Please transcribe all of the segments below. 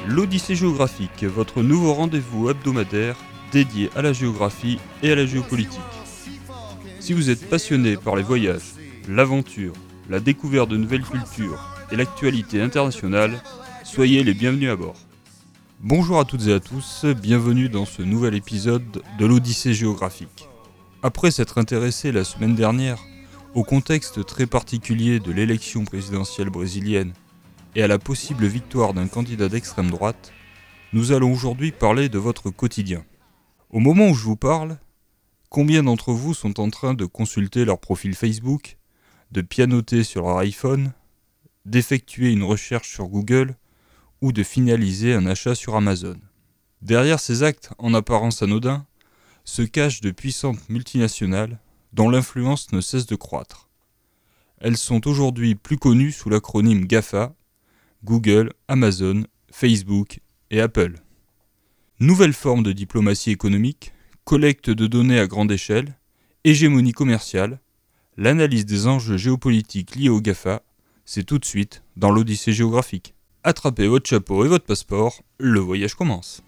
L'Odyssée géographique, votre nouveau rendez-vous hebdomadaire dédié à la géographie et à la géopolitique. Si vous êtes passionné par les voyages, l'aventure, la découverte de nouvelles cultures et l'actualité internationale, soyez les bienvenus à bord. Bonjour à toutes et à tous, bienvenue dans ce nouvel épisode de l'Odyssée géographique. Après s'être intéressé la semaine dernière au contexte très particulier de l'élection présidentielle brésilienne et à la possible victoire d'un candidat d'extrême droite, nous allons aujourd'hui parler de votre quotidien. Au moment où je vous parle, combien d'entre vous sont en train de consulter leur profil Facebook, de pianoter sur leur iPhone, d'effectuer une recherche sur Google ou de finaliser un achat sur Amazon? Derrière ces actes en apparence anodins se cachent de puissantes multinationales dont l'influence ne cesse de croître. Elles sont aujourd'hui plus connues sous l'acronyme GAFA, Google, Amazon, Facebook et Apple. Nouvelle forme de diplomatie économique, collecte de données à grande échelle, hégémonie commerciale, l'analyse des enjeux géopolitiques liés au GAFA, c'est tout de suite dans l'Odyssée géographique. Attrapez votre chapeau et votre passeport, le voyage commence.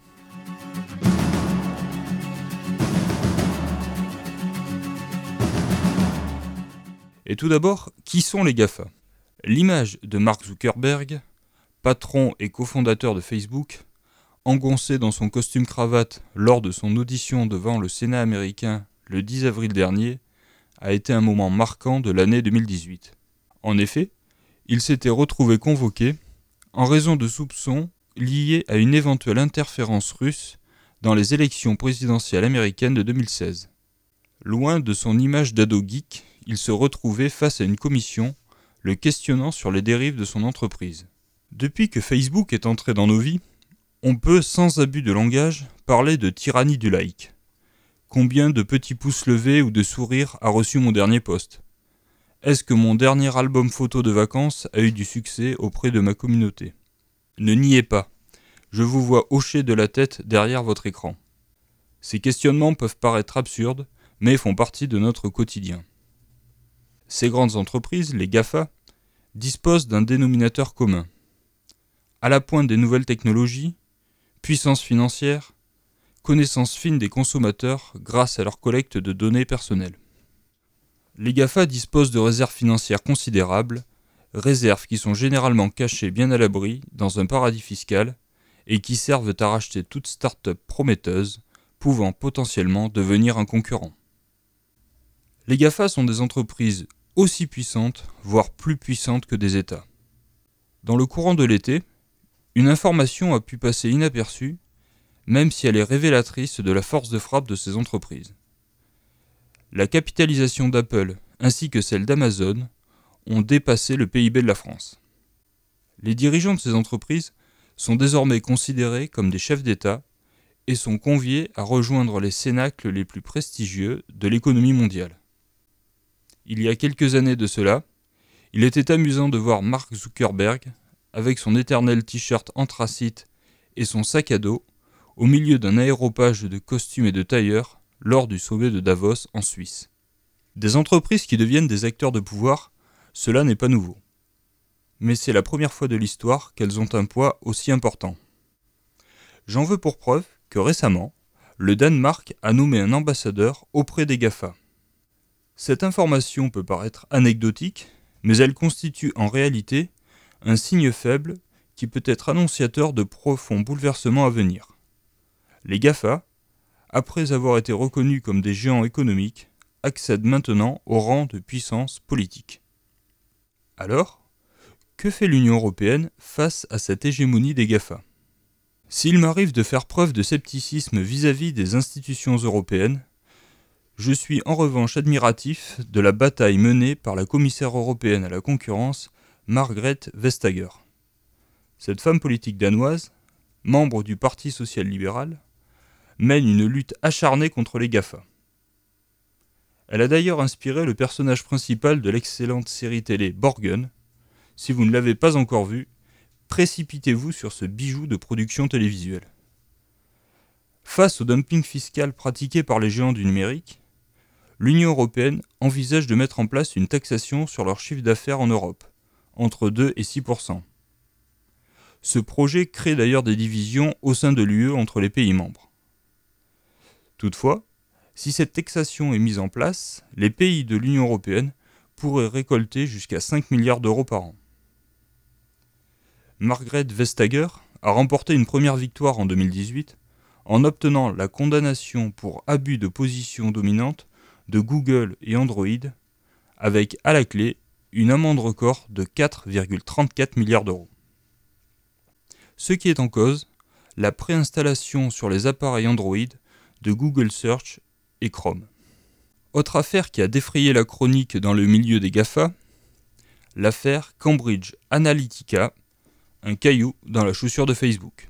Et tout d'abord, qui sont les GAFA ? L'image de Mark Zuckerberg, patron et cofondateur de Facebook, engoncé dans son costume cravate lors de son audition devant le Sénat américain le 10 avril dernier, a été un moment marquant de l'année 2018. En effet, il s'était retrouvé convoqué en raison de soupçons liés à une éventuelle interférence russe dans les élections présidentielles américaines de 2016. Loin de son image d'ado geek, il se retrouvait face à une commission le questionnant sur les dérives de son entreprise. Depuis que Facebook est entré dans nos vies, on peut, sans abus de langage, parler de tyrannie du like. Combien de petits pouces levés ou de sourires a reçu mon dernier post ? Est-ce que mon dernier album photo de vacances a eu du succès auprès de ma communauté ? Ne niez pas, je vous vois hocher de la tête derrière votre écran. Ces questionnements peuvent paraître absurdes, mais font partie de notre quotidien. Ces grandes entreprises, les GAFA, disposent d'un dénominateur commun. À la pointe des nouvelles technologies, puissance financière, connaissance fine des consommateurs grâce à leur collecte de données personnelles. Les GAFA disposent de réserves financières considérables, réserves qui sont généralement cachées bien à l'abri dans un paradis fiscal et qui servent à racheter toute start-up prometteuse pouvant potentiellement devenir un concurrent. Les GAFA sont des entreprises aussi puissantes, voire plus puissantes que des États. Dans le courant de l'été, une information a pu passer inaperçue, même si elle est révélatrice de la force de frappe de ces entreprises. La capitalisation d'Apple ainsi que celle d'Amazon ont dépassé le PIB de la France. Les dirigeants de ces entreprises sont désormais considérés comme des chefs d'État et sont conviés à rejoindre les cénacles les plus prestigieux de l'économie mondiale. Il y a quelques années de cela, il était amusant de voir Mark Zuckerberg avec son éternel t-shirt anthracite et son sac à dos, au milieu d'un aéropage de costumes et de tailleurs lors du sommet de Davos en Suisse. Des entreprises qui deviennent des acteurs de pouvoir, cela n'est pas nouveau. Mais c'est la première fois de l'histoire qu'elles ont un poids aussi important. J'en veux pour preuve que récemment, le Danemark a nommé un ambassadeur auprès des GAFA. Cette information peut paraître anecdotique, mais elle constitue en réalité un signe faible qui peut être annonciateur de profonds bouleversements à venir. Les GAFA, après avoir été reconnus comme des géants économiques, accèdent maintenant au rang de puissance politique. Alors, que fait l'Union européenne face à cette hégémonie des GAFA ? S'il m'arrive de faire preuve de scepticisme vis-à-vis des institutions européennes, je suis en revanche admiratif de la bataille menée par la commissaire européenne à la concurrence, Margrethe Vestager. Cette femme politique danoise, membre du Parti social-libéral, mène une lutte acharnée contre les GAFA. Elle a d'ailleurs inspiré le personnage principal de l'excellente série télé Borgen. Si vous ne l'avez pas encore vu, précipitez-vous sur ce bijou de production télévisuelle. Face au dumping fiscal pratiqué par les géants du numérique, l'Union européenne envisage de mettre en place une taxation sur leur chiffre d'affaires en Europe, entre 2 et 6%. Ce projet crée d'ailleurs des divisions au sein de l'UE entre les pays membres. Toutefois, si cette taxation est mise en place, les pays de l'Union européenne pourraient récolter jusqu'à 5 milliards d'euros par an. Margrethe Vestager a remporté une première victoire en 2018 en obtenant la condamnation pour abus de position dominante de Google et Android, avec à la clé une amende record de 4,34 milliards d'euros. Ce qui est en cause, la préinstallation sur les appareils Android de Google Search et Chrome. Autre affaire qui a défrayé la chronique dans le milieu des GAFA, l'affaire Cambridge Analytica, un caillou dans la chaussure de Facebook.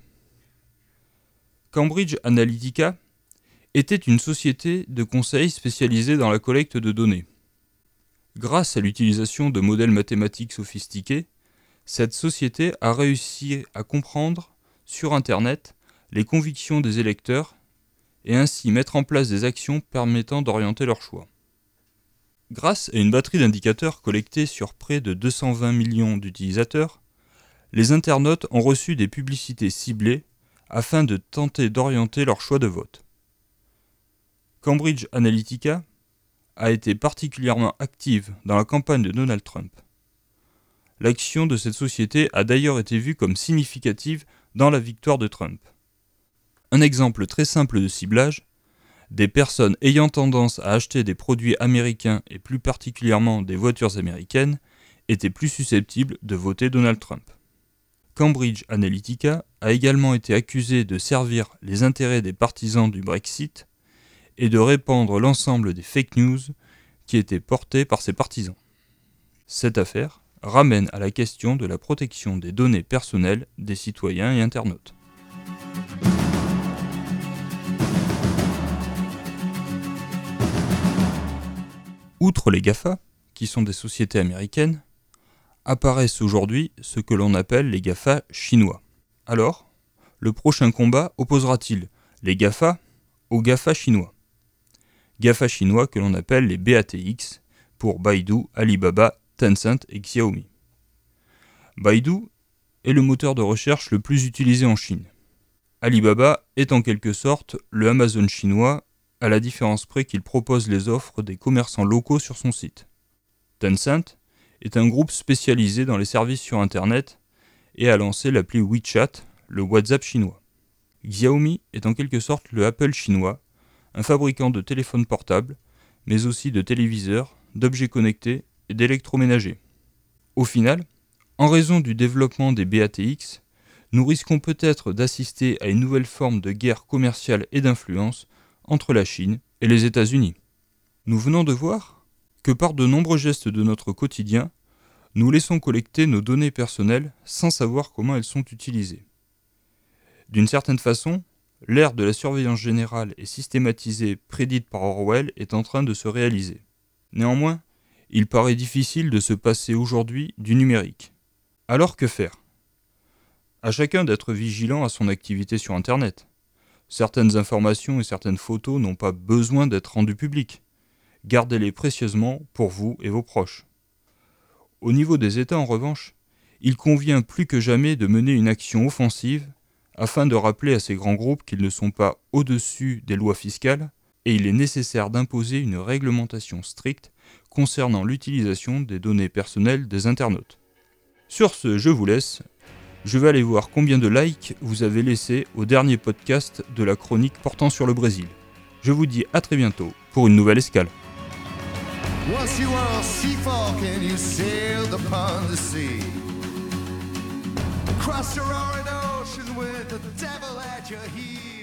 Cambridge Analytica était une société de conseil spécialisée dans la collecte de données. Grâce à l'utilisation de modèles mathématiques sophistiqués, cette société a réussi à comprendre sur Internet les convictions des électeurs et ainsi mettre en place des actions permettant d'orienter leurs choix. Grâce à une batterie d'indicateurs collectés sur près de 220 millions d'utilisateurs, les internautes ont reçu des publicités ciblées afin de tenter d'orienter leur choix de vote. Cambridge Analytica a été particulièrement active dans la campagne de Donald Trump. L'action de cette société a d'ailleurs été vue comme significative dans la victoire de Trump. Un exemple très simple de ciblage, des personnes ayant tendance à acheter des produits américains et plus particulièrement des voitures américaines étaient plus susceptibles de voter Donald Trump. Cambridge Analytica a également été accusé de servir les intérêts des partisans du Brexit et de répandre l'ensemble des fake news qui étaient portées par ses partisans. Cette affaire ramène à la question de la protection des données personnelles des citoyens et internautes. Outre les GAFA, qui sont des sociétés américaines, apparaissent aujourd'hui ce que l'on appelle les GAFA chinois. Alors, le prochain combat opposera-t-il les GAFA aux GAFA chinois? GAFA chinois que l'on appelle les BATX pour Baidu, Alibaba, Tencent et Xiaomi. Baidu est le moteur de recherche le plus utilisé en Chine. Alibaba est en quelque sorte le Amazon chinois, à la différence près qu'il propose les offres des commerçants locaux sur son site. Tencent est un groupe spécialisé dans les services sur Internet et a lancé l'appli WeChat, le WhatsApp chinois. Xiaomi est en quelque sorte le Apple chinois, un fabricant de téléphones portables, mais aussi de téléviseurs, d'objets connectés et d'électroménagers. Au final, en raison du développement des BATX, nous risquons peut-être d'assister à une nouvelle forme de guerre commerciale et d'influence entre la Chine et les États-Unis. Nous venons de voir que par de nombreux gestes de notre quotidien, nous laissons collecter nos données personnelles sans savoir comment elles sont utilisées. D'une certaine façon, l'ère de la surveillance générale et systématisée prédite par Orwell est en train de se réaliser. Néanmoins, il paraît difficile de se passer aujourd'hui du numérique. Alors que faire ? À chacun d'être vigilant à son activité sur Internet. Certaines informations et certaines photos n'ont pas besoin d'être rendues publiques. Gardez-les précieusement pour vous et vos proches. Au niveau des États, en revanche, il convient plus que jamais de mener une action offensive afin de rappeler à ces grands groupes qu'ils ne sont pas au-dessus des lois fiscales et il est nécessaire d'imposer une réglementation stricte concernant l'utilisation des données personnelles des internautes. Sur ce, je vous laisse. Je vais aller voir combien de likes vous avez laissé au dernier podcast de la chronique portant sur le Brésil. Je vous dis à très bientôt pour une nouvelle escale. Once you were on Seafolk and you sailed upon the sea. Crossed a roaring ocean with the devil at your heel.